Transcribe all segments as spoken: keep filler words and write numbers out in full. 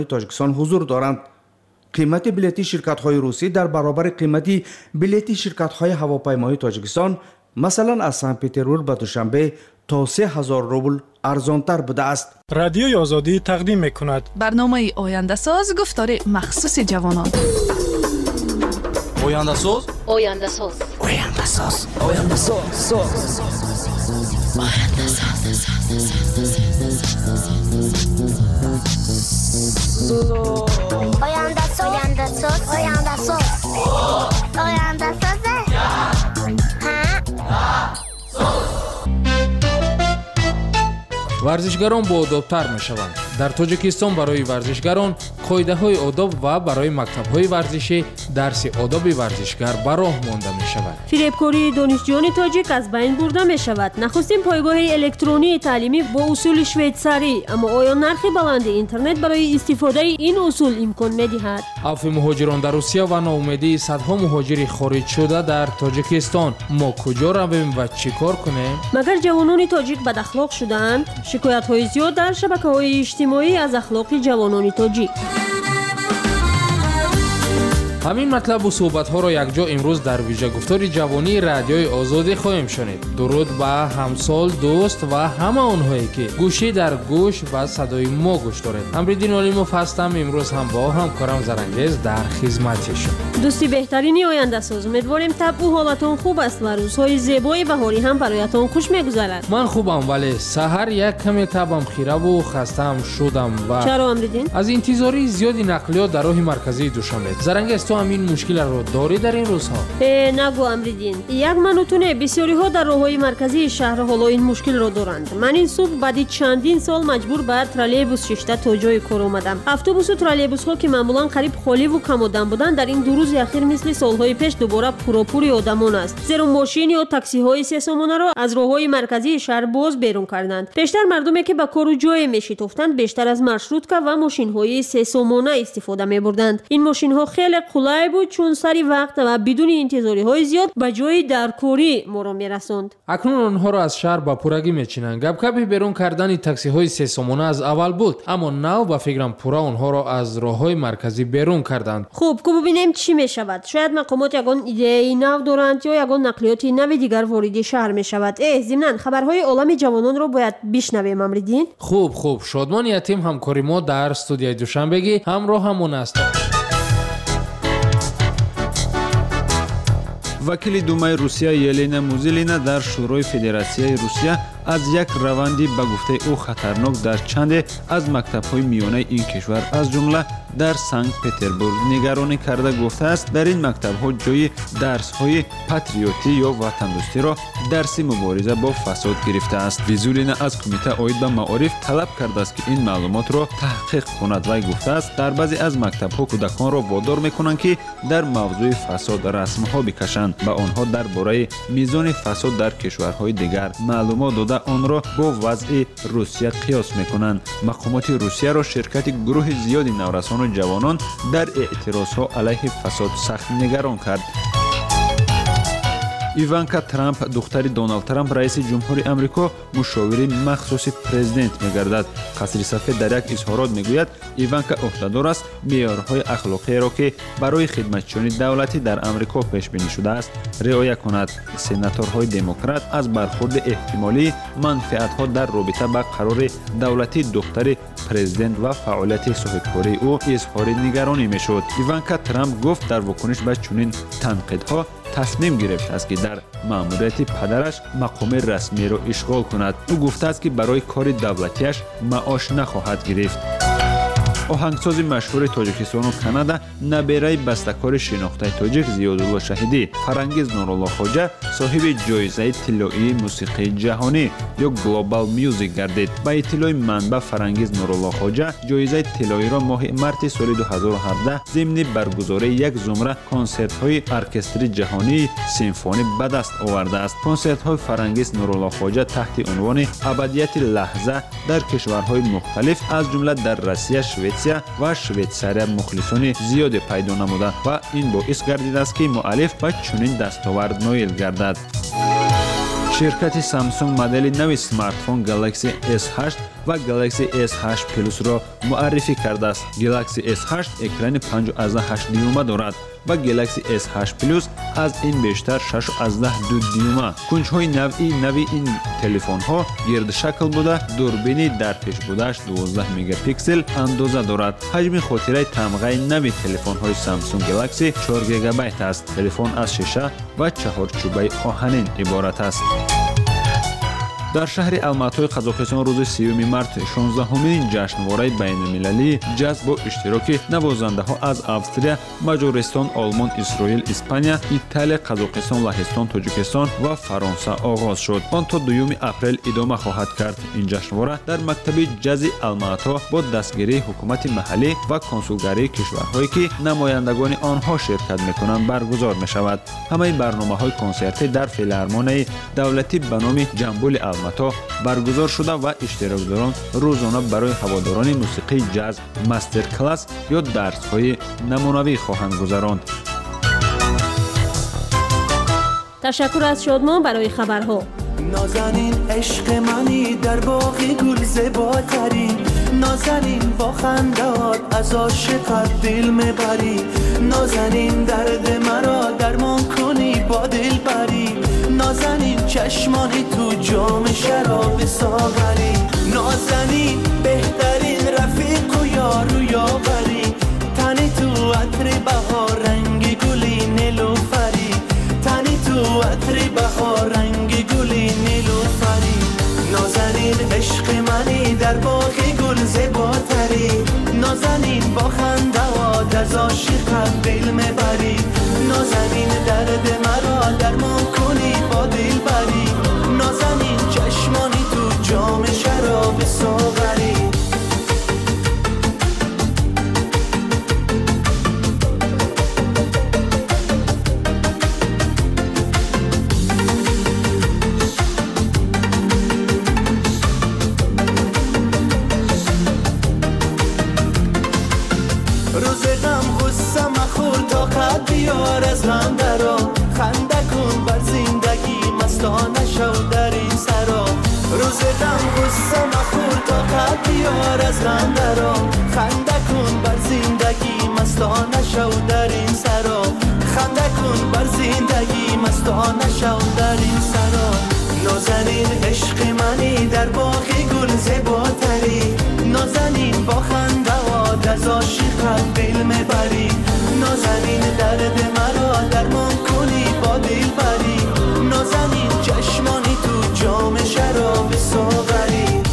تاجیکستان حضور دارند. قیمت بلیط شرکت‌های روسی در برابر قیمت بلیط شرکت‌های هواپیمایی تاجیکستان مثلا از سن پترزبورگ به دوشنبه تا سه هزار روبل ارزانتر بوده است. رادیوی آزادی تقدیم می‌کند برنامه آینده ساز گفتار مخصوص جوانان. آینده ساز آینده ساز آینده ساز آینده ساز آینده ساز آینده ساز آینده ساز آینده ساز آینده ساز ورزشگران با آدابتر میشوند. در تاجیکستان برای ورزشگران قاعده‌های آداب و برای مکتب‌های ورزشی درس آداب ورزشگر به راه مانده می‌شود. فریبکاری دانشجویان تاجیک از بین برده می‌شود. نخستین پایگاه الکترونی تعلیمی با اصول شویتساری، اما آیا نرخ بلند اینترنت برای استفاده این اصول امکان می‌دهد؟ عفو مهاجران در روسیه و ناامیدی صدها مهاجر خارج شده در تاجیکستان. ما کجا رویم و چیکار کنیم؟ مگر جوانان تاجیک بد اخلاق شدند؟ شکایت‌های زیاد در شبکه‌های اجتماعی از اخلاق جوانان تاجیک. همین مطلب و صحبت‌ها را یکجا امروز در ویژه گفتار جوانی رادیوی آزادی خواهیم شنید. درود به همسال، دوست و همه آنهایی که گوشی در گوش و صدای ما گوش دارند. امریدین علیموف هستم. امروز هم با همکارم زرنگیز در خدمتشون. دوستی بهترین آینده ساز، امیدواریم طبع و حالتون خوب است و روزهای زیبای بهاری هم برایتان خوش می‌گذرد. من خوبم ولی سحر یک کمی طبعم خیره و خستم شدم و چرا امریدین؟ از انتظاری زیادی نقلیات در راه مرکزی دوشنبه. زرنگیز تو همین مشکل رو داری در این روزها؟ نگو امریدین. یک منوتونه بسیاری ها در راههای مرکزی شهر حالا این مشکل رو دارند. من این صبح بعد چندین سال مجبور به ترالیبوس ششته تا جای کار اومدم. اتوبوس و ترالیبوس ها که معمولا قریب خالی و کم آدم بودند در این دو روز اخیر مثل سالهای پیش دوباره پروپوری آدمان است. زیرا ماشین یا تاکسی های سه سامانه را از راههای مرکزی شهر باز بیرون کردند. بیشتر مردمی که به کار و جای میشتافتند بیشتر از مارشروتکا و ماشین های سه سامانه استفاده میبردند. این ماشین ها خیلی قلای بود چون سری وقت و بدون انتظاری های زیاد به جای درکاری ما را میرساند. اکنون آنها را از شهر به پورگی میچینند. گپگپی بیرون کردن تاکسی های سه سامانه از اول بود، اما نو به فکرم پورا آنها را از راههای مرکزی بیرون کردند. خوب کو ببینیم چی میشود. شاید مقامات یگان ایده نو دارند یا یگان نقلیات نوی دیگر وارد شهر میشود. اه ضمن خبرهای عالم جوانان را باید بشنویم امریدین. خوب خوب شادمان یتیم همکاری ما در استودیوی دوشنبگی همراه همون است. وکیل دومای روسیه یلینا موزیلینا در شورای فدراسیای روسیه از یک روندی به گفته او خطرناک در چند از مکتب‌های میانه این کشور از جمله در سنت پترزبورگ نگرانی کرده گفته است در این مکتب‌ها جای درس‌های پاتریوتی یا وطن‌دوستی را درس مبارزه با فساد گرفته است. ویزولینا از کمیته عاید به معارف طلب کرده است که این معلومات را تحقیق کند. وی گفته است در بعضی از مکتب‌ها کودکان را وادار می‌کنند که در موضوع فساد رسم‌ها بکشند. به آنها درباره میزان فساد در کشورهای دیگر معلومات داده آن را با وضع روسیه قیاس می‌کنند. مقامات روسیه را شرکت گروه زیادی نورسان و جوانان در اعتراضها علیه فساد سخت نگران کرد. ایوانکا ترامپ دختر دونالد ترامپ رئیس جمهوری آمریکا مشاور مخصوص پرزیدنت می‌گردد. قصر سفید در یک اظهارات می‌گوید ایوانکا عهده‌دار است معیارهای اخلاقی را که برای خدمتچیان دولتی در آمریکا پیش بینی شده است رعایت کند. سناتورهای دموکرات از برخورد احتمالی منفعت‌ها در رابطه با قرار دولتی دختر پرزیدنت و فعالیت صاحبکاری او اظهار نگرانی می‌شد. ایوانکا ترامپ گفت در واکنش به چنین تنقیدها تصمیم گرفته است که در مأموریت پدرش مقام رسمی را اشغال کند. او گفته است که برای کار دولتیش معاش نخواهد گرفت. آهنگساز مشهور تاجیکستان و کانادا نبیره بسته‌کار شناخته تاجیک زیادالله شهیدی فرانگیز نورالله خوجا صاحب جایزه طلایی موسیقی جهانی یا گلوبال میوزیک گردید. با اطلاع منبع فرانگیز نورالله خوجا جایزه طلایی را ماه مارس سال دو هزار و هفده ضمن برگزاری یک زمره کنسرت‌های ارکستر جهانی سیمفونی به دست آورده است. کنسرت‌های فرانگیز نورالله خوجا تحت عنوان ابدیت لحظه در کشورهای مختلف از جمله در روسیه، شوئیس و شویتساریا مخلصان زیاد پیدا نموده و این باعث گردیده است که مؤلف به چنین دستاورد نایل گردد. شرکت سامسونگ مدل نوی سمارت فون گالاکسی اس هشت و گالاکسی اس هشت پلوس را معرفی کرده است. گالاکسی اس هشت اکران پنج و هشت دیومه دارد و گالاکسی اس هشت پلوس از این بیشتر شش و دو دیومه. کنج‌های نوعی نوی این تلفن‌ها گرد شکل بوده، دوربینی در پیش بودش دوازده مگاپیکسل اندازه دارد. حجم خاطره تمغه نوی تلفن‌های سامسونگ گالاکسی چهار گیگابایت است. تلفن از شیشه و چهارچوبه آهنین عبارت است. در شهر الماتای قزاقستان روز سیوم مارت شانزدهمین جشنواره بین‌المللی جاز با اشتراک نوازنده‌ها از австрия، مجارستان، آلمان، اسرائیل، اسپانیا، ایتالیا، قزاقستان، لهستان، تاجیکستان و فرانسه آغاز شد. آن تا دوم اپریل ادامه خواهد کرد. این جشنواره در مکتب جاز الماتا با دستگیری حکومت محلی و کنسولگری کشورهایی که نمایندگان آنها شرکت می‌کنند برگزار می‌شود. همه برنامه‌های کنسرتی در فیلارمونی دولتی به نام جنبول متا برگزار شده و اشتراکداران روزانه برای هواداران موسیقی جاز مستر کلاس یا درس‌های نمونوی خواهند گذراند. تشکر از شادمان برای خبرها. نازنین عشق منی در باغ گل زیباتری، نازنین با خندات از عاشقت دل میبری، نازنین درد مرا درمان کنی با دل بری، نازنین چشمانی تو جام شراب ساغری، نازنین بهترین رفیق و یار و یاوری، تنی تو عطر بهار رنگ گلی نیلوفری، تنی تو عطر بهار رنگ گلی نیلوفری، نازنین عشق منی در باغ گل زیباتری، نازنین با خنده‌ات از عاشقت دل میبری، نازنین درد مرا درمان کنی با دل بری، نازنین چشمانی تو جام شراب ساغری. روز غم غصه مخور طاقت بیار از غم درا، خنده کن بر زندگی مستانه شو در این سرا، روز غم غصه مخور طاقت بیار از غم درا، خنده کن بر زندگی مستانه شو در این سرا، خنده کن بر زندگی مستانه شو در این سرا، نازنین عشق منی در باغ گل زیباتری، نازنین با خنده و از عاشقت دل میبری، نازنین درد مرا درمان کنی با دل بری، نازنین چشمانی تو جام شراب ساغری.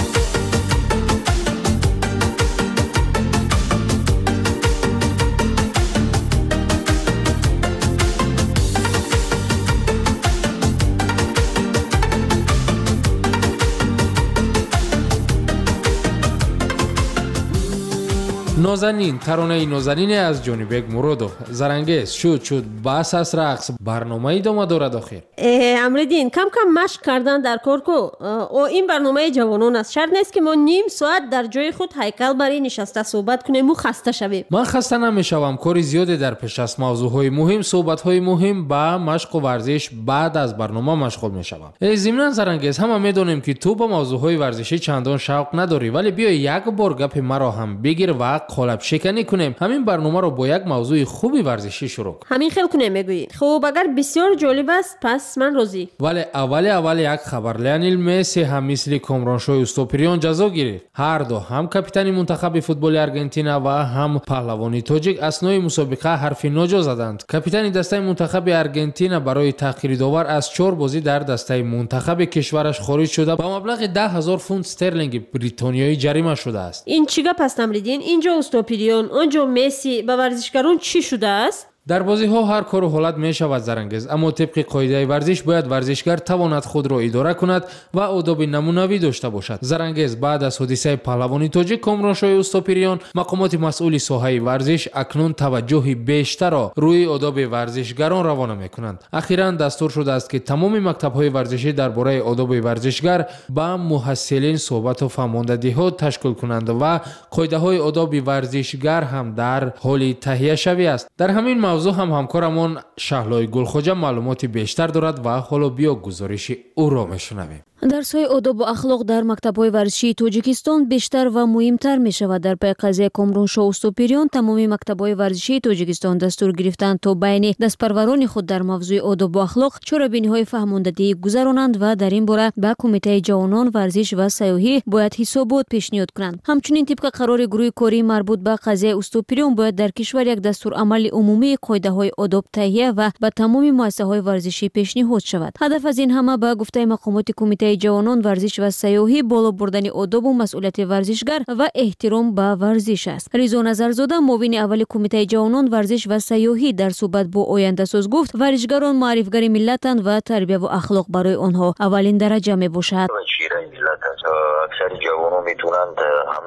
نازنین ترانه نازنین از جانیبک مرودوف. زرنگیز شد شد بس از رقص برنامه ادامه دارد. آخر امردین کم کم مشق کردن در کار کو. او این برنامه جوانان است. شرط نیست که ما نیم ساعت در جای خود هیکل بری نشسته صحبت کنیم و خسته شویم. من خسته نمیشوم. کاری زیادی در پیش است. موضوعهای مهم، صحبت‌های مهم با مشق و ورزش بعد از برنامه مشغول میشوم. ضمن زرنگیز همه میدونیم که تو با موضوعهای ورزشی چندان شوق نداری، ولی بیا یک بار گپ مرا هم بگیر و قالب شکنی کنیم. همین برنامه رو با یک موضوع خوبی ورزشی شروع کنیم. همین خیلی کنیم میگویی. خب اگر بسیار جالب است پس من راضی. ولی اول اول یک خبر. لیونل مسی هم مثل کامرانشوی استوپریان جزا گرفت. هر دو هم کاپیتان منتخب فوتبال آرژانتین و هم پهلوانی تاجیک اثنای مسابقه حرفی ناجا زدند. کاپیتان دسته منتخب آرژانتین برای تأخیر داور از چهار بازی در دسته منتخب کشورش خارج شده با مبلغ ده هزار پوند استرلینگ بریتانیایی جریمه شده است. این چیگه پس تمریدین؟ اینجا استوپریان، اونجا مسی. با ورزشکاران چی شده است؟ در بازی ها هر کار و حالت می شود زرنگیز، اما طبق قاعده ورزش باید ورزشکار تواند خود را اداره کند و آداب نمونوی داشته باشد. زرنگیز بعد از حادثه پهلوانی تاجیک کامرانشوی استوپریان، مقامات مسئول ساحه ورزش اکنون توجه بیشتر را روی آداب ورزشگران روانه می کنند. اخیراً دستور شده است که تمام مکتب های ورزشی درباره آداب ورزشگر با محصلین صحبت و فرماندهی تشکیل کنند و قاعده های آداب ورزشگر هم در حال تهیه شوی است. در همین موضوع هم همکارمون شهلای گلخوجه معلوماتی بیشتر دارد و حالا بیا گزارش او را میشنویم. дарсҳои одобу ахлоқ дар мактабҳои варзишии тоҷикистон бештар ва муҳимтар мешавад. Дар пай қазияи Комроншоҳ Уступирён тамоми мактабҳои варзишии тоҷикистон дастур гирифтанд то байни дастпарварони худ дар мавзӯи одобу ахлоқ чорабиниҳои фаҳмондадӣ гузаронанд ва дар ин бора ба Кумитаи ҷавонон, варзиш ва сайёҳӣ бояд ҳисобот пешниҳод кунанд. ҳамчунин тибқи қарори гурӯҳи кории марбут ба қазияи Уступирён бояд дар кишвар як дастурамали умумии қоидаҳои одоб таҳия ва ба тамоми муассисаҳои варзишӣ пешниҳод шавад. ҳадаф аз ин ҳама ба гуфтаи мақомоти Кумитаи ҷавонон, варзиш ва сайёҳӣ боло бурдани одобу масъулияти варзишгар ва эҳтиром ба варзиш аст. Ризо Назарзода, муовини аввали Кумитаи ҷавонон, варзиш ва сайёҳӣ, дар суҳбат бо Ояндасоз гуфт, варзишгарон маърифгари миллатанд ва тарбияву ахлоқ барои онҳо аввалин дараҷа мебошад. аксари ҷавонон метавонанд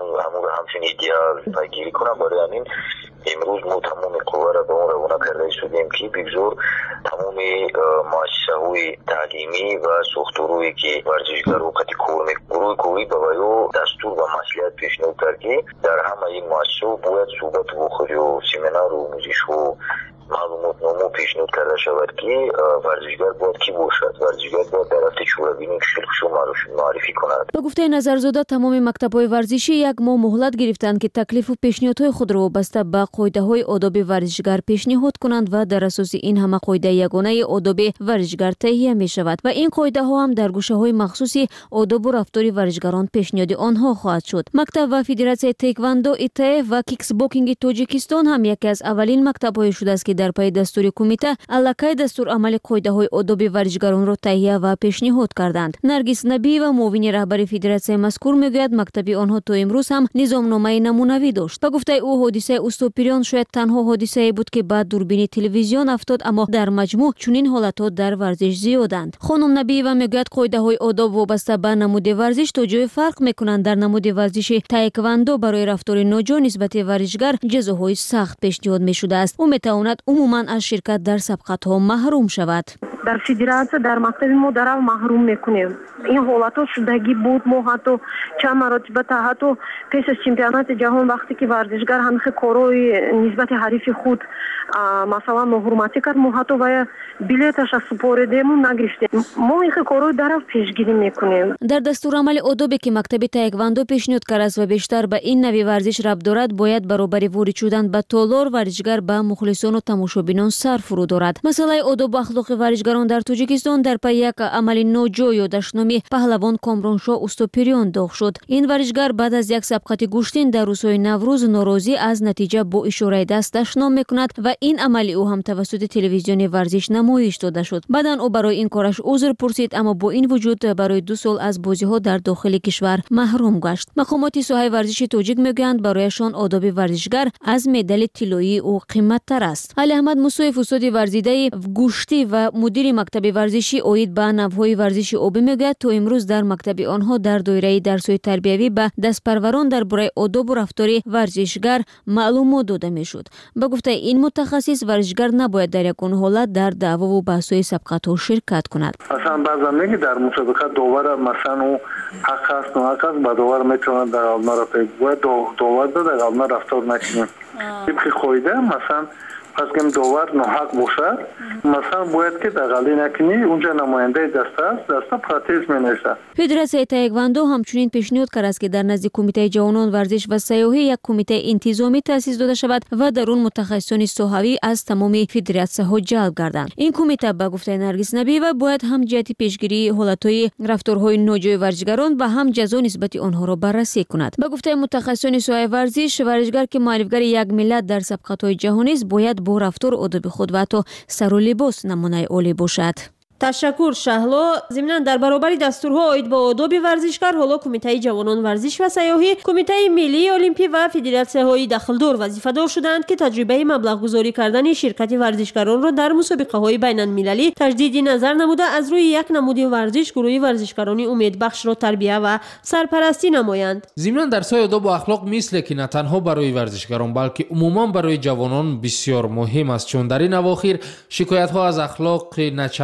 ҳамчун идеал пайгирӣ кунанд. барои ҳамин имрӯз мо тамоми қувваро ба он равона карда истодем ки бигзор тамоми муассисаҳои таълимӣ ва сохторое ки варзишгаро қати кор мекунанд, гурӯҳи корӣ ба ваё дастур ва маслиҳат пешниҳод кард ки дар ҳамаи ин муассисаҳо бояд суҳбату вохӯриё, семинару омӯзишҳо, маълумотномо пешниҳод карда шавад ки варзишгар бояд кӣ бошад. варзишгар бояд дар рафти чорабинӣ хушӯ маърифӣ кунад. Ба гуфтаи Назарзода, тамоми мактабҳои варзишӣ як моҳ муҳлат гирифтанд ки таклифу пешниҳодҳои худро вобаста ба қоидаҳои одоби варзишгар пешниҳод кунанд ва дар асоси ин ҳама қоидаи ягонаи одоби варзишгар таҳия мешавад ва ин қоидаҳо ҳам дар гӯшаҳои махсуси одобу рафтори варзишгарон пешниҳоди онҳо хоҳад шуд. Мактаб ва Федератсияи Тейквандо, ИТФ ва Киксбокинги Тоҷикистон ҳам яке аз аввалин мактабҳое шудааст ки дар пайи дастури кумита аллакай дастурамали қоидаҳои одоби варзишгаронро таҳия ва пешниҳод карданд. Наргиз Набиева, муовини раҳбари федератсияи мазкур, мегӯяд мактаби онҳо то имрӯз ҳам низомномаи намунавӣ дошт. Ба гуфтаи ӯ, ҳодисаи Уступирён шояд танҳо ҳодисае буд ки ба дурбини телевизион афтод, аммо дар маҷмӯъ чунин ҳолатҳо дар варзиш зиёданд. хонум Набиева мегӯяд қоидаҳои одоб вобаста ба намуди варзиш то ҷое фарқ мекунанд. дар намуди варзиши таеквандо барои рафтори ноҷо нисбати варзишгар ҷазоҳои сахт пешниҳод мешудааст. ӯ метавонад умуман аз ширкат дар сабқатҳо маҳрум шавад. дар федератсия дар мактаби мо дарав маҳрум мекунем. ин ҳолатҳо шудагӣ буд. мо ҳатто чанд маротиба та ҳатто пеш аз чемпионати ҷаҳон вақте ки варзишгар ҳамихе корои нисбати ҳарифи худ масалан ноҳурматӣ кард, мо ҳатто вая билеташа супоридему нагирифтем. мо ихе корои дарав пешгирӣ мекунем. дар дастурамали одобе ки мактаби таеквандо пешниҳод кард ва бештар ба ин нави варзиш рабт дорад, бояд баробари ворид шудан ба толор варзишгар ба мухлисону тамошобинон сар фурӯ дорад. масъалаи одобу ахлоқи варзишгарон дар Тоҷикистон дар пай як амали ноҷо ё даштноми паҳлавон Комроншоҳ Уступирён доғ шуд. ин варзишгар баъд аз як сабқати гӯштин дар рӯзҳои Наврӯз норозӣ аз натиҷа бо ишораи даст даштном мекунад ва ин амали ӯ ҳам тавассути телевизиони варзиш намоиш дода шуд. баъдан ӯ барои ин кораш узр пурсид, аммо бо ин вуҷуд барои ду сол аз бозиҳо дар дохили кишвар маҳрум гашт. мақомоти соҳаи варзиши тоҷик мегӯянд барояшон одоби варзишгар аз медали тиллоии ӯ қимматтар аст. Али Аҳмад Мусоев, устоди варзидаи гӯштӣ ва мудири мактаби варзишӣ оид ба навъҳои варзиши обӣ мегӯяд, то имрӯз дар мактаби онҳо дар доираи дарсҳои тарбиявӣ ба дастпарварон дар бораи одобу рафтори варзишгар маълумот дода мешуд. ба гуфтаи ин мутахассис, варзишгар набояд дар ягон ҳолат дар даъвову баҳсҳои сабқатҳо ширкат кунад. масалан баъзан меги дар мусобиқа довара масалан ӯ ҳақ аст ноҳақ аст, ба довар метавонад дар ғалбна бояд довар дода ғалбна рафтор накунем. тибқи қоида масалан пас гем довар ноҳақ бошад, масалан бояд ки дағалӣ накунӣ, унҷа намояндаи даста аст, даста протез менависад. Федератсияи таеквандо ҳамчунин пешниҳод кард ки дар назди Кумитаи ҷавонон, варзиш ва сайёҳӣ як кумитаи интизомӣ таъсис дода шавад ва дар он мутахассисони соҳавӣ аз тамоми федератсияҳо ҷалб гарданд. ин кумита ба гуфтаи Наргиз Набиева бояд ҳам ҷиҳати пешгирии ҳолатҳои рафторҳои ноҷои варзишгарон ва ҳам ҷазо нисбати онҳоро баррасӣ кунад. ба гуфтаи мутахассисони соҳаи варзиш, варзишгар ки муаллифгари як миллат дар сабқатҳои ҷаҳонист, бояд бо рафтор одоби худ ва ҳатто сару либос намунаи олӣ бошад. ташаккур Шаҳло. Зимнан дар баробари дастурҳо оид ба одоби варзишгар, ҳоло Кумитаи ҷавонон, варзиш ва сайёҳӣ, Кумитаи миллии олимпӣ ва федератсияҳои дахлдор вазифадор шуданд ки таҷрибаи маблағгузорӣ кардани ширкати варзишгаронро дар мусобиқаҳои байналмилалӣ таҷдиди назар намуда, аз рӯи як намуди варзиш гурӯҳи варзишгарони умедбахшро тарбия ва сарпарастӣ намоянд. зимнан дарсҳои одобу ахлоқ мисле ки на танҳо барои варзишгарон, балки умуман барои ҷавонон бисёр муҳим аст, чун дар ин авохир шикоятҳо аз ахлоқи начандон хуб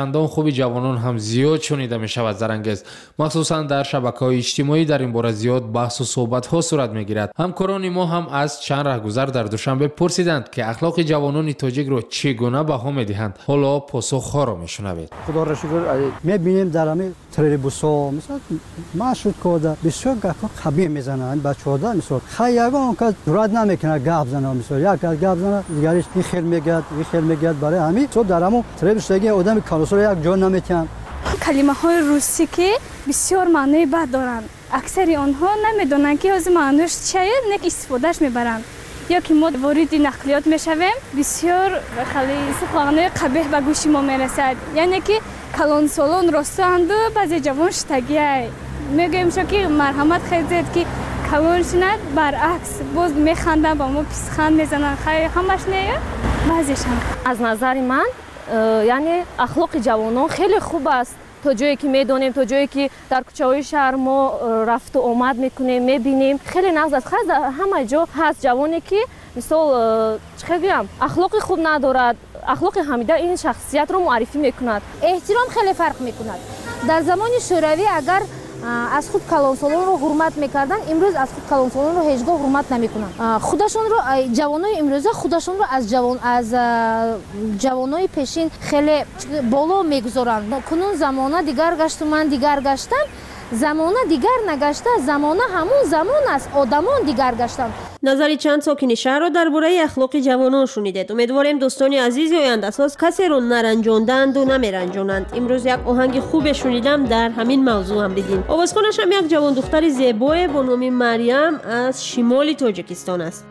خوب جوانان هم زیاد شنیده می شود زرنگز. مخصوصا در شبکه‌های اجتماعی در این باره زیاد بحث و صحبت ها صورت می گیرد. همکاران ما هم از چند راهگذر در دوشنبه پرسیدند که اخلاق جوانان تاجیک را چگونه بها می دهند. حالا پاسخ ها را می شنوید. خدا را شکر می بینیم در همین تریبوسا مثلا مشروط کرده بسیار گپا خبی میزنند بچه‌ها در مثلا خیابان که جرأت نمیکنه گپ زنه مثلا یک از گپ زنه دیگریش این خیل میگد این خیل میگد برای همین تو در همون تریبوسگی آدم کالوسو یک جا نمیتن. کلمه های روسی که بسیار معنی بد دارند اکثر آنها نمیدونن که از معنیش چیه نک استفادهش میبرند یا که ما وارد نقلیات میشویم بسیار خیلی سخنان قبیح به گوش ما میرسد یعنی که کلان سالان راستند و بعضی جوان شتگیه میگیم شو که مرحمت خیزید که کلان شند برعکس باز میخندن با ما پیسخند میزنن خیلی همش نه بعضیش هم از نظر من یعنی اخلاق جوانان خیلی خوب است تا جایی که میدونیم تا جایی که در کوچه‌های شهر ما رفت و آمد میکنیم میبینیم خیلی نقص است خاص همه جا هست جوانی که مثلا چه بگم اخلاق خوب ندارد اخلاق حمیده این شخصیت رو معرفی میکند احترام خیلی فرق میکند در زمان شوروی اگر از خود کلانسالان رو حرمت میکردن امروز از خود کلانسالان رو هیچگاه حرمت نمیکنن خودشون رو جوانای امروزه خودشون رو از جوان از جوانای پیشین خیلی بالا میگذارن کنون زمانه دیگر گشت و من دیگر گشتم زمانه دیگر نگشته زمانه همون زمان است آدمان دیگر گشتن. نظری چند ساکن شهر را درباره اخلاق جوانان شنیدید. امیدواریم دوستان عزیز آینده ساز کسی رو نرنجاندند و نمیرنجانند. امروز یک آهنگ خوب شنیدم در همین موضوع هم بگیم. آوازخوانش هم یک جوان دختر زیبای با نام مریم از شمال تاجیکستان است.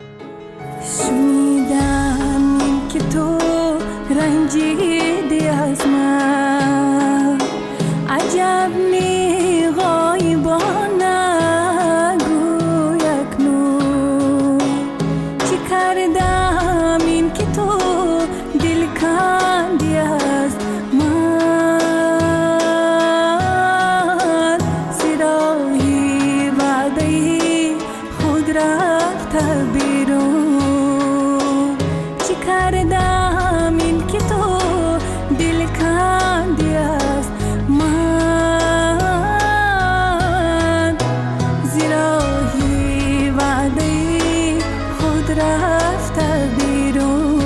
شنیدم که تو رنجیدی از من عجب می غایبانه گو اکنون چی کردم این که تو دل کندی از من صدای وعده خود رفته بیرون چی کردم این که تو دل کندی از من زیرای وعده خود رفته بیرون.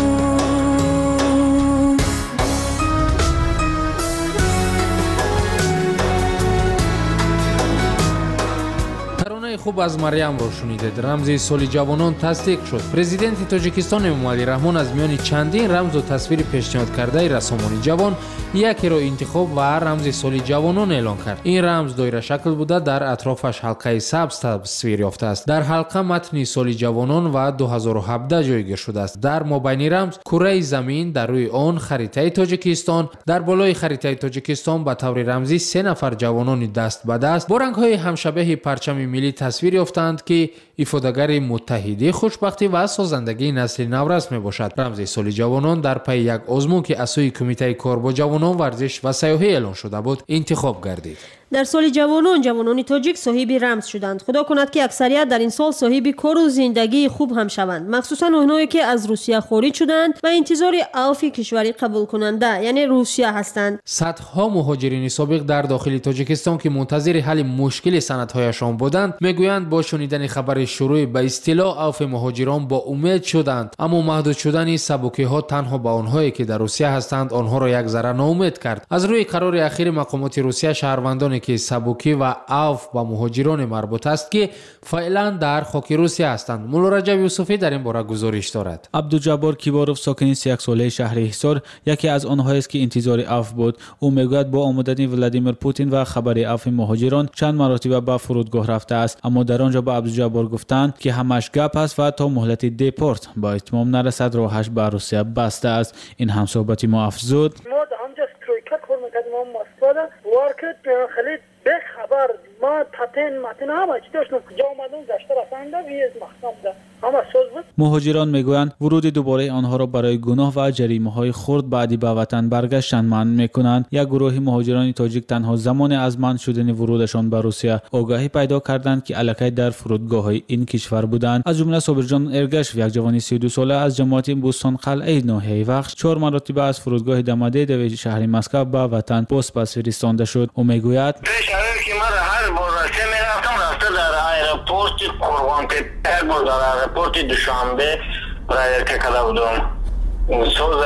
ترانه خوب از مریم رو شنیدید. رمز سال جوانان تصدیق شد. پرزیدنت تاجیکستان امامعلی رحمان از میان چندین رمز و تصویر پیشنهاد کرده رسانه‌های جوان یکی را انتخاب و رمز سال جوانان اعلان کرد. این رمز دایره شکل بوده در اطرافش حلقه سبز تصویر یافته است. در حلقه متن سال جوانان و دو هزار و هفده جایگیر شده است. در مابین رمز کره زمین در روی آن خریطه تاجیکستان در بالای خریطه تاجیکستان به طور رمزی سه نفر جوانان دست به دست با رنگ‌های همشبه پرچم ملی تصویر یافتند که ایفاده‌گر متحدی خوشبختی و سازندگی نسل نو رسم میباشد. رمز سال جوانان در پی یک آزمون که از سوی کمیته کار با جوانان ورزش و سیاحی اعلان شده بود انتخاب گردید. در سال جوانان جوانان تاجیک صاحب رمز شدند. خدا کند که اکثریت در این سال صاحب کار و زندگی خوب هم شوند، مخصوصا اونایی که از روسیه خارج شدند و انتظار عفو کشوری قبول کننده یعنی روسیه هستند. صدها مهاجرین سابق در داخل تاجیکستان که منتظر حل مشکل سندهایشان بودند میگویند با شنیدن خبر شروع به اصطلاح عفو مهاجران با امید شدند، اما محدود شدن سبوکی ها تنها به آنهایی که در روسیه هستند آنها را یک ذره ناامید کرد. از روی قرار اخیر مقامات روسیه شهروندان که سبوکی و عفو با مهاجران مربوط است که فعلا در خاک روسیه هستند. مولا رجب یوسفی در این باره گزارش دارد. عبدالجبار کیباروف ساکن سی و یک ساله شهر حصار یکی از آنهایی است که انتظار عفو بود. او میگوید با آمدن ولادیمیر پوتین و خبر عفو مهاجران چند مرتبه به فرودگاه رفته است، اما در آنجا به عبدالجبار گفتند که همش گپ است و تا مهلت دیپورت با اتمام نرسد راهش به روسیه بسته است. این هم صحبتی ما افزود. ما همجا ترویکا کار میکردیم، ما مسئله وارکت خیلی به خبر ما تاتن ماتن همه چی داشتم کجا اومدم گشته رفتم ویز محکم ده همه سوز بود. مهاجران میگویند ورود دوباره آنها را برای گناه و جریمه‌های خرد بعدی به وطن برگشتن منع میکنند. یک گروه مهاجران تاجیک تنها زمان از منع شدن ورودشان به روسیه آگاهی پیدا کردند که الکی در فرودگاه‌های این کشور بودند. از جمله صابرجان ارگش یک جوان سی و دو ساله از جماعت بوستان قلعه ناحیه وخش چهار مرتبه از فرودگاه دمده در شهر مسکو به وطن پست پس فرستانده شد. او میگوید که من هر بار راسته میرفتم رفته در ایرپورت قربان تپه بود، در ایرپورت دوشنبه برای که کلا بودم سوز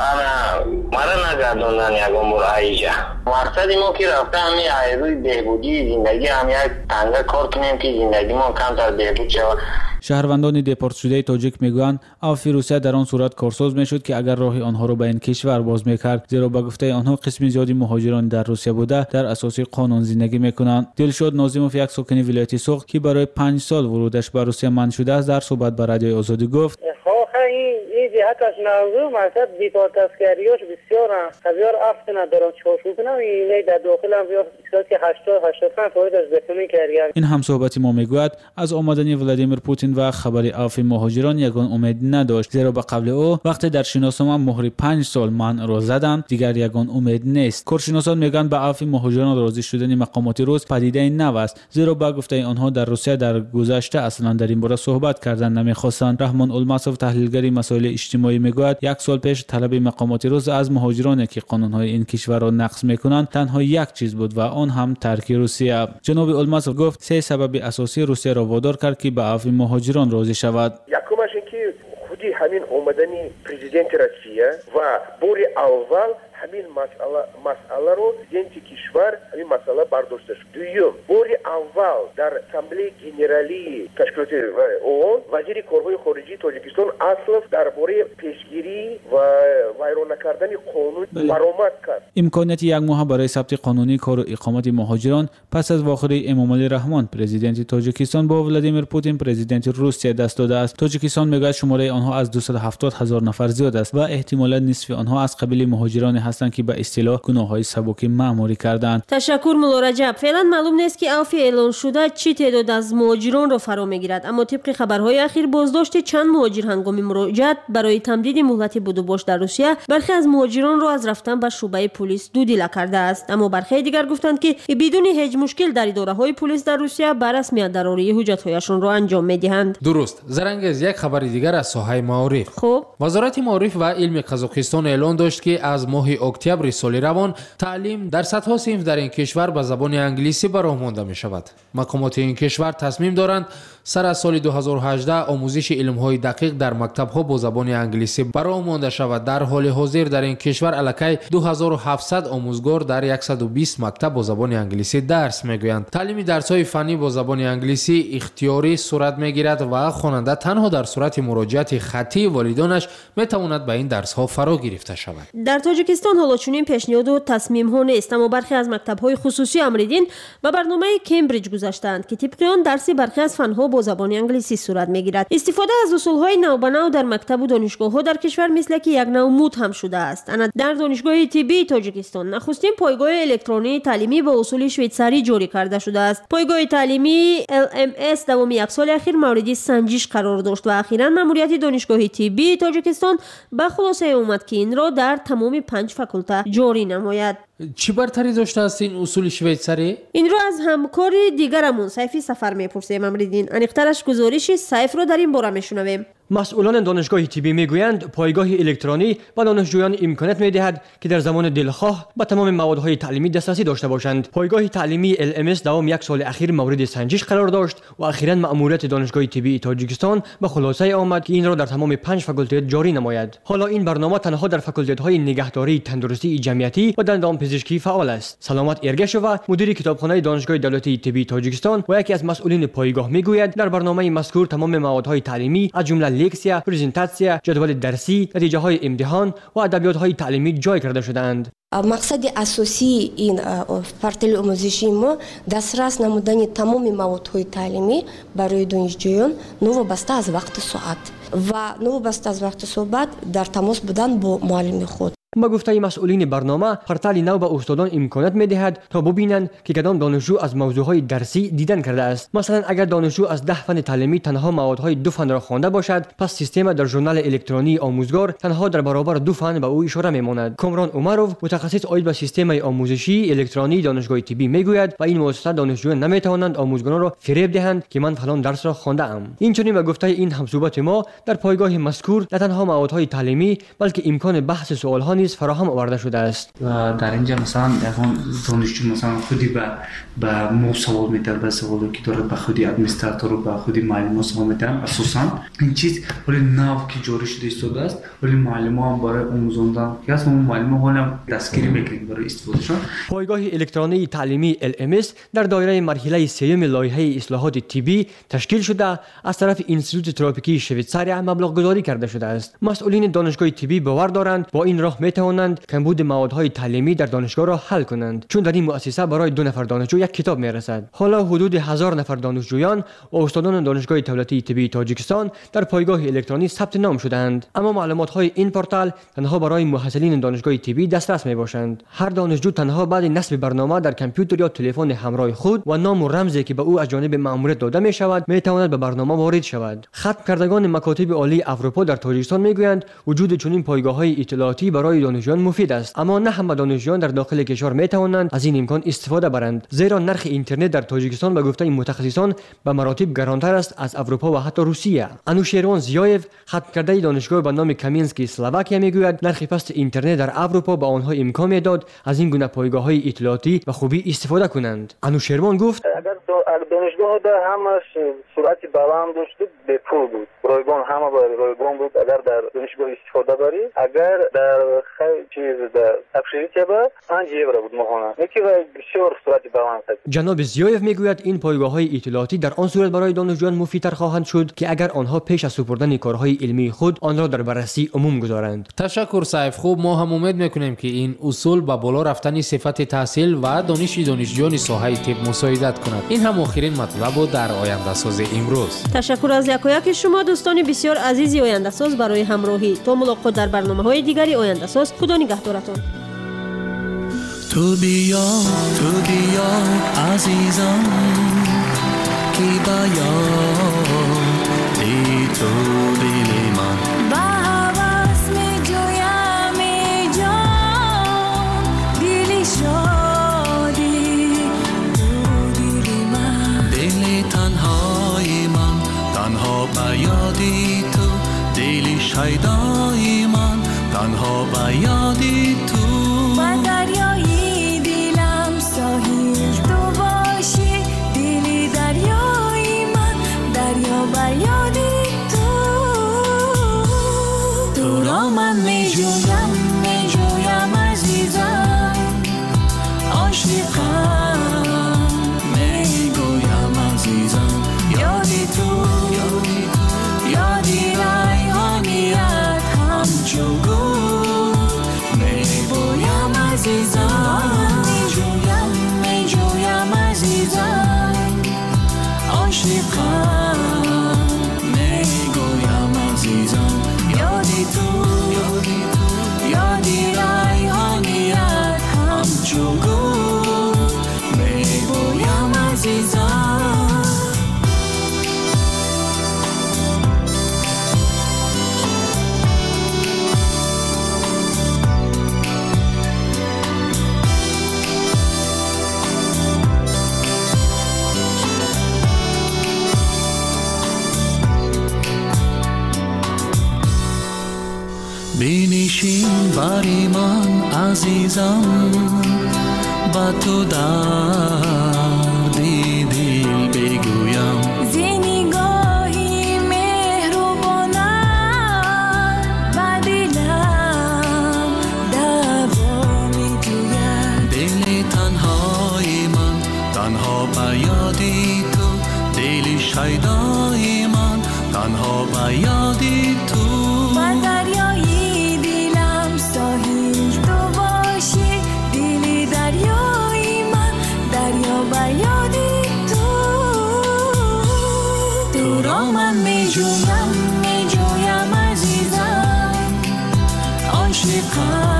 انا مرا نگردوندن یکم بر ایجا مقصد ما که رفته همی ایروی بهبودی زندگی هم یک تنگه کار کنیم که زندگی ما کمتر بهبود شود. شهروندان دپورت شده تاجیک میگویند عفو روسیه در آن صورت کارساز میشد که اگر راه آنها را به این کشور باز میکرد، زیرا به گفته آنها قسم زیادی مهاجران در روسیه بوده در اساس قانون زندگی میکنند. دلشاد ناظموف یک ساکن ولایت سوخت که برای پنج سال ورودش به روسیه منع شده است در صحبت با رادیوی آزادی گفت این این جهتش نازو مثلا بیکار تسکریاش بسیار بسیار افت ندارم چوشو کنم این در داخل هم بیا که هشتاد هشتاد پنج فاصله از بتونی کردن. این هم صحبتی ما میگوید از آمدن ولادیمیر پوتین و خبر عفو مهاجران یگان امید نداشت، زیرا به قبل او وقتی در شناسنامه مهر پنج سال منع را زدند دیگر یگان امید نیست. کارشناسان میگن به عفو مهاجران راضی شدن مقامات روس پدیده نو است، زیرا به گفته آنها در روسیه در گذشته اصلا در این باره صحبت کردن نمیخواستند. رحمان الماسوف تحلیلگری مسائل اجتماعی میگوید یک سال پیش طلب مقامات روس از مهاجرانی که قانونهای این کشور را نقض میکنند تنها یک چیز بود و آن هم ترک روسیه. جناب الماسوف گفت سه سبب اساسی روسیه را وادار کرد که به عفو مهاجران راضی شود. یکمش اینکه خودی همین اومدنی پرزیدنت روسیه و بار اول همین مسئله مسئله رو پرزیدنت کشور همین مسئله برداشته شد. دوم بار اول در اسامبله گنرالی تشکیلات اون وزیر کارهای خارجی تاجیکستان اصلا درباره پیشگیری و ویران نکردن قانون برآمد کرد. امکانیت یک ماه برای ثبت قانونی کار و اقامت مهاجران پس از واخره امامعلی رحمان پرزیدنت تاجیکستان با ولادیمیر پوتین پرزیدنت روسیه دست داده است. تاجیکستان میگوید شماره آنها از دویست و هفتاد هزار نفر زیاد است و احتمالاً نصف آنها از قبیل مهاجران هستند که به اصطلاح گناه‌های سبک مأموری کردند. تشکر مولا رجب. فعلا معلوم نیست که عفو اعلان شده چی تعداد از مهاجران را فرا میگیرد، اما طبق خبرهای اخیر بازداشت چند مهاجر هنگام مراجعت برای تمدید مهلت بود و باش در روسیه برخی از مهاجران را از رفتن به شعبه پلیس دودیله کرده است، اما برخی دیگر گفتند که بدون هیچ مشکل در اداره‌های پلیس در روسیه بر رسمیت دراری حجت‌هایشان را انجام می‌دهند. درست. زرنگز یک خبر دیگر از ساحه معارف. خب وزارت معارف و علم قزاقستان اعلان داشت که از ماه اکتبر سال روان تعلیم در صدها صنف در این کشور به زبان انگلیسی به راه مانده می شود. مقامات این کشور تصمیم دارند سر از سال دو هزار و هجده آموزش علم‌های دقیق در مکتب‌ها با زبان انگلیسی به راه مانده شود. در حال حاضر در این کشور الکی دو هزار و هفتصد آموزگار در صد و بیست مکتب با زبان انگلیسی درس می‌گویند. تعلیم درس‌های فنی با زبان انگلیسی اختیاری صورت می‌گیرد و خواننده تنها در صورت مراجعت خطی والدانش می‌تواند به این درس‌ها فرا گرفته شود. در تاجیکستان حالا چنین پیشنهاد و تصمیم‌ها نیست، اما برخی از مکتب‌های خصوصی امریدین به برنامه کمبریج گذاشتند که طبق آن درس برخی از فن‌ها با زبان انگلیسی صورت می‌گیرد. استفاده از اصول‌های نو به نو در مکتب و دانشگاه‌ها در کشور مثل که یک نوع مد هم شده است. انا در دانشگاه طبی تاجیکستان نخستین پایگاه الکترونی تعلیمی با اصول شویتزری جاری کرده شده است. پایگاه تعلیمی ال ام اس دوام یک سال اخیر مورد سنجش قرار داشت و اخیراً مأموریت دانشگاه طبی تاجیکستان به خلاصه اومد که این را در تمام پنج فاکولته جاری نماید. چی برتری داشته است این اصول شویتزری؟ این را از همکار دیگرمون سیفی سفر میپرسیم. امریدین انیقترش گزارش سیف را در این باره میشنویم. مسئولان دانشگاه طبی میگویند پایگاه الکترونی به دانشجویان امکانات میدهد که در زمان دلخواه به تمام موادهای تعلیمی دسترسی داشته باشند. پایگاه تعلیمی ال ام اس دوام یک سال اخیر مورد سنجش قرار داشت و اخیراً مأموریت دانشگاه طبی تاجیکستان به خلاصه آمد که این را در تمام پنج فاکولته جاری نماید. حالا این برنامه تنها در فاکولته‌های نگهداری، تندرستی جمعیتی و دندانپزشکی فعال است. سلامت ارگشووا مدیر کتابخانه دانشگاه دولتی طبی تاجیکستان و یکی از مسئولین پایگاه میگوید در برنامه مذکور تمام موادهای تعلیمی از جمله لکسیا، پرزنتاسیا، جدول درسی، نتیجه های امتحان و ادبیات های تعلیمی جای کرده شدند. مقصد اساسی این پورتال آموزشی ما دسترس نمودن تمام موادهای تعلیمی برای دانشجویان نوابسته از وقت ساعت و نوابسته از وقت صحبت در تماس بودن با معلم خود. با گفته مسئولین برنامه، پورتال نو به استادان امکانات می‌دهد تا ببینند که کدام دانشجو از موضوعهای درسی دیدن کرده است. مثلا اگر دانشجو از ده فن تعلیمی تنها موادهای دو فن را خوانده باشد، پس سیستم در ژورنال الکترونی آموزگار تنها در برابر دو فن به او اشاره می‌ماند. کامران عمرو، متخصص عاید به سیستم آموزشی الکترونی دانشگاه طبی میگوید و این مؤسسه دانشجویان نمی‌توانند آموزگاران را فریب دهند که من فلان درس را خوانده ام. اینچنین به گفته این همصحبت ما در پایگاه مذکور نه تنها موادهای تعلیمی بلکه امکان بحث سوال‌ها نیز فراهم آورده شده است. و در اینجا مثلا دانشجو مثلا خودی به به مو سوال میده، به سوالی که داره به خودی ادمنستراتور و به خودی معلم سوال میده. اساساً این چیز ولی نو که جاری شده استفاده است، ولی معلم هم برای آموزاندن یا از معلم هم دستگیری میکنیم برای استفادهشان. پایگاه الکترونی تعلیمی ال ام اس در دایره مرحله سوم لایحه اصلاحات طبی تشکیل شده از طرف انستیتوت تروپیکی شویتزاریا مبلغ گذاری کرده شده است. مسئولین دانشگاه طبی باور دارند با این راه میتوانند کمبود موادهای تعلیمی در دانشگاه را حل کنند، چون در این مؤسسه برای دو نفر دانشجو یک کتاب میرسد. حالا حدود هزار نفر دانشجویان و استادان دانشگاه دولتی طبی تاجیکستان در پایگاه الکترونی ثبت نام شدند، اما معلومات‌های این پورتال تنها برای محصلین دانشگاه طبی دسترس میباشند. هر دانشجو تنها بعد نصب برنامه در کامپیوتر یا تلفن همراه خود و نام و رمزی که به او از جانب مأموریت داده می شود میتواند به برنامه وارد شود. ختم کردگان مکاتب عالی اروپا در تاجیکستان میگویند وجود چنین پایگاه‌های اطلاعاتی برای دانشجویان مفید است، اما نه همه دانشجویان در داخل کشور میتوانند از این امکان استفاده برند، زیرا نرخ اینترنت در تاجیکستان به گفته این متخصصان به مراتب گرانتر است از اروپا و حتی روسیه. انوشیروان زیایف، ختم کرده دانشگاه به نام کامینسکی اسلواکیا میگوید نرخ پست اینترنت در اروپا به آنها امکان میداد از این گونه پایگاه‌های اطلاعاتی و خوبی استفاده کنند. انوشیروان گفت اگر دانشگاه در همش سرعت بلند داشت به پول بود، رایگان همه با رایگان بود. اگر در دانشگاه استفاده بری، اگر در خیلی چیز در ابشریت با پنج یورو بود ماهانه، یکی بسیار سرعت بلند است. جناب زیایف میگوید این پایگاه‌های اطلاعاتی در آن صورت برای دانشجویان مفیدتر خواهند شد که اگر آنها پیش از سپردن کارهای علمی خود آن را در بررسی عموم گذارند. تشکر سیف. خوب، ما هم امید میکنیم که این اصول با بالا رفتن صفت تحصیل و دانش دانشجویان ساحه طب مساعدت کند. این هم آخرین مطلب بود در آینده ساز امروز. تشکر از یکایک شما دوستان بسیار عزیزی آینده ساز برای همراهی. تا ملاقات در برنامه‌های دیگری آینده ساز. خدا نگهدارتان. تو بیا تو بیا عزیزم کی بیا ای تو دل من با حواس می جویم ای جان دلی شادی تو دل من دل تنهای من تنها به یادی تو دل شیدای من تنها به یادی تو و دریایی دلم ساحل تو باشی دلی دریایی من دریا به یادی تو تو را من می جویم می جویم عزیزم عاشقم می گویم عزیزم یادی تو یادی ریحانیت همچو گل می بویم عزیزم می جویم می جویم عزیزم عاشقم می گویم عزیزم یادی تو یادی ریحانیت همچو گل می بویم عزیزم. بنشین بری من عزیزم با تو دردی دل بگویم زی نگاهی مهربانت با دلم دوا می جوید دل تنهای من تنها به یادی تو دل شیدای من تنها به یادی تو و دریایی دلم ساحل تو باشی دلی دریایی من دریا به یادی تو تو را من می جویم می جویم عزیزم عاشقم